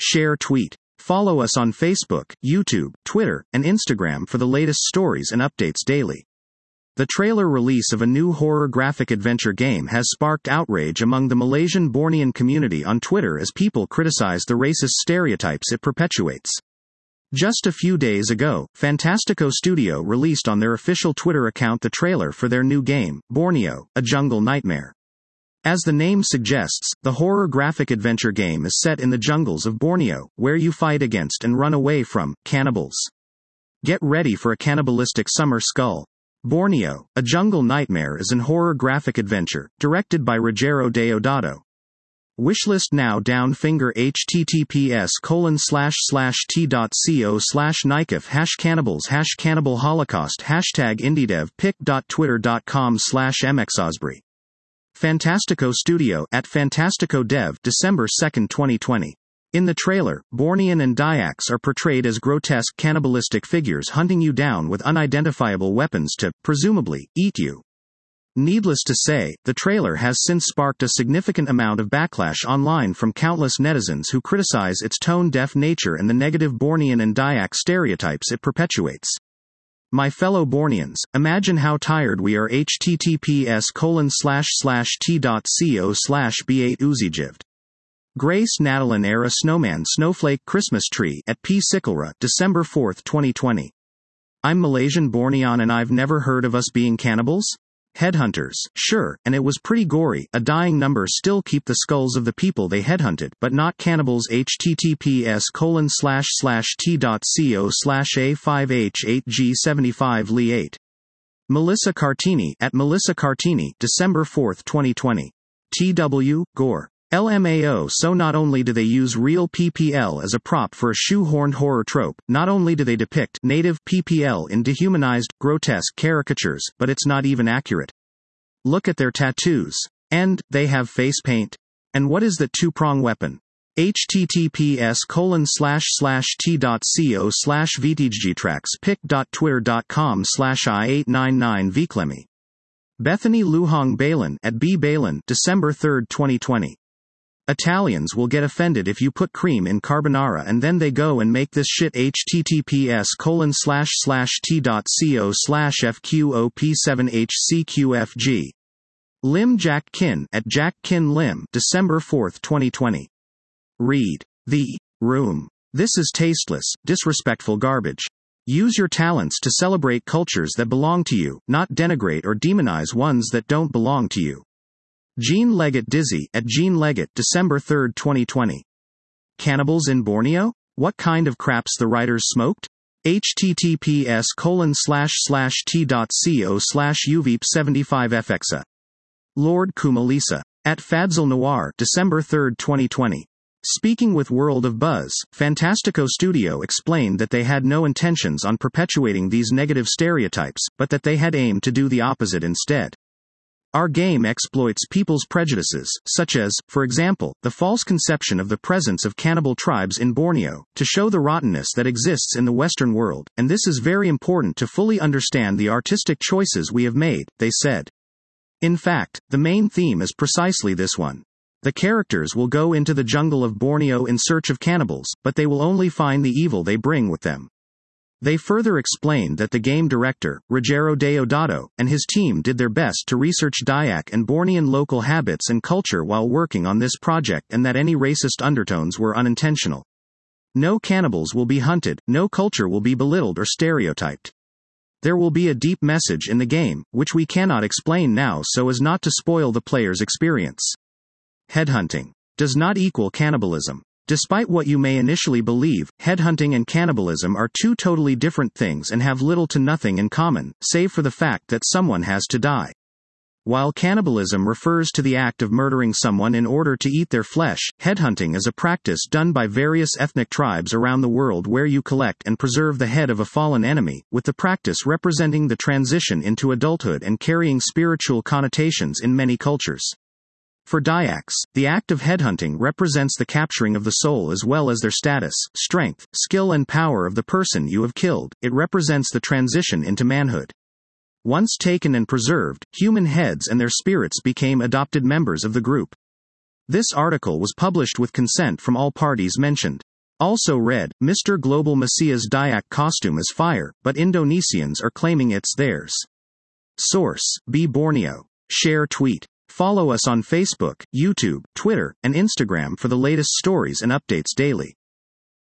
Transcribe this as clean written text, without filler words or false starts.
share, tweet. Follow us on Facebook, YouTube, Twitter, and Instagram for the latest stories and updates daily. The trailer release of a new horror graphic adventure game has sparked outrage among the Malaysian Bornean community on Twitter as people criticize the racist stereotypes it perpetuates. Just a few days ago, Fantastico Studio released on their official Twitter account the trailer for their new game, Borneo: A Jungle Nightmare. As the name suggests, the horror graphic adventure game is set in the jungles of Borneo, where you fight against and run away from cannibals. Get ready for a cannibalistic summer skull. Borneo: A Jungle Nightmare is an horror graphic adventure, directed by Rogério Deodato. Wishlist now down finger https://t.co/nikef #cannibals #cannibal holocaust #indiedev pic.twitter.com/mxosbury. Fantastico Studio at Fantastico Dev, December 2, 2020. In the trailer, Bornean and Dayaks are portrayed as grotesque cannibalistic figures hunting you down with unidentifiable weapons to, presumably, eat you. Needless to say, the trailer has since sparked a significant amount of backlash online from countless netizens who criticize its tone-deaf nature and the negative Bornean and Dayak stereotypes it perpetuates. My fellow Borneans, imagine how tired we are https://t.co/b8uzijivd. Grace Nadalin Era Snowman Snowflake Christmas Tree at P. Sikalra, December 4, 2020. I'm Malaysian Bornean and I've never heard of us being cannibals? Headhunters, sure, and it was pretty gory. A dying number still keep the skulls of the people they headhunted, but not cannibals. https://t.co/a5h8g75li8. Melissa Cartini at Melissa Cartini, December 4, 2020. TW, Gore. LMAO. So not only do they use real PPL as a prop for a shoehorned horror trope, not only do they depict native PPL in dehumanized, grotesque caricatures, but it's not even accurate. Look at their tattoos. And they have face paint. And what is that two-prong weapon? https://t.co/vtgtracks pic.twitter.com/i899vclemi. Bethany Luhong Balin at B. Balin, December 3, 2020. Italians will get offended if you put cream in carbonara and then they go and make this shit. https://t.co/fqop7hccqfg. Lim Jack Kin at Jack Kin Lim, December 4, 2020. Read The Room. This is tasteless, disrespectful garbage. Use your talents to celebrate cultures that belong to you, not denigrate or demonize ones that don't belong to you. Jean Leggett Dizzy at Jean Leggett, December 3, 2020. Cannibals in Borneo? What kind of craps the writers smoked? https://t.co/uvip75fxa. Lord Kumalisa. At Fadzil Noir, December 3, 2020. Speaking with World of Buzz, Fantastico Studio explained that they had no intentions on perpetuating these negative stereotypes, but that they had aimed to do the opposite instead. Our game exploits people's prejudices, such as, for example, the false conception of the presence of cannibal tribes in Borneo, to show the rottenness that exists in the Western world, and this is very important to fully understand the artistic choices we have made, they said. In fact, the main theme is precisely this one. The characters will go into the jungle of Borneo in search of cannibals, but they will only find the evil they bring with them. They further explained that the game director, Rogério Deodato, and his team did their best to research Dayak and Bornean local habits and culture while working on this project and that any racist undertones were unintentional. No cannibals will be hunted, no culture will be belittled or stereotyped. There will be a deep message in the game, which we cannot explain now so as not to spoil the player's experience. Headhunting does not equal cannibalism. Despite what you may initially believe, headhunting and cannibalism are two totally different things and have little to nothing in common, save for the fact that someone has to die. While cannibalism refers to the act of murdering someone in order to eat their flesh, headhunting is a practice done by various ethnic tribes around the world where you collect and preserve the head of a fallen enemy, with the practice representing the transition into adulthood and carrying spiritual connotations in many cultures. For Dayaks, the act of headhunting represents the capturing of the soul as well as their status, strength, skill and power of the person you have killed. It represents the transition into manhood. Once taken and preserved, human heads and their spirits became adopted members of the group. This article was published with consent from all parties mentioned. Also read, Mr. Global Messiah's Dayak costume is fire, but Indonesians are claiming it's theirs. Source, B Borneo. Share tweet. Follow us on Facebook, YouTube, Twitter, and Instagram for the latest stories and updates daily.